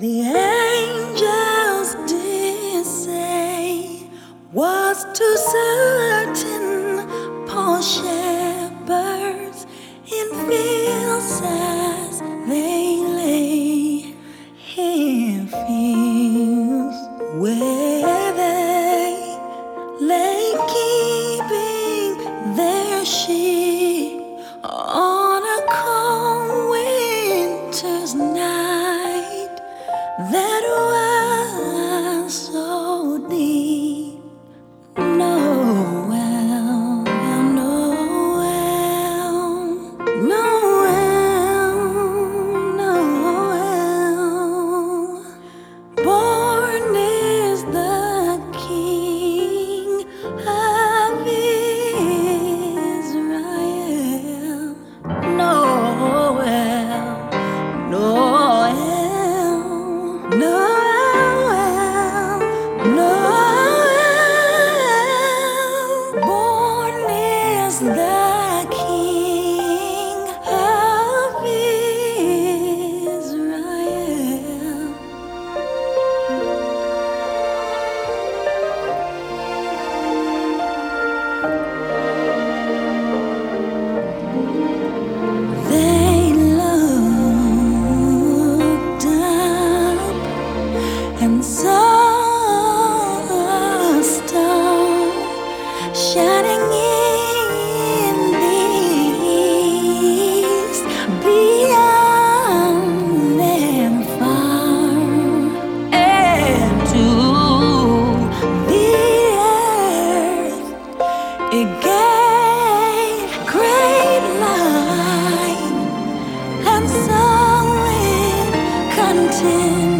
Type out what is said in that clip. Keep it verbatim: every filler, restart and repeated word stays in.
The angels did say was to certain poor shepherds in fields as they lay, in fields where they lay keeping their sheep on a cold winter's night that was so deep. Noel, Noel, Noel, Noel. Born is the King of Israel. Noel, Noel, Noel, Noel. Born is the King of Israel. They looked up and saw a star shining in the east, beyond them far, and to the earth it gave great light, and so it continued.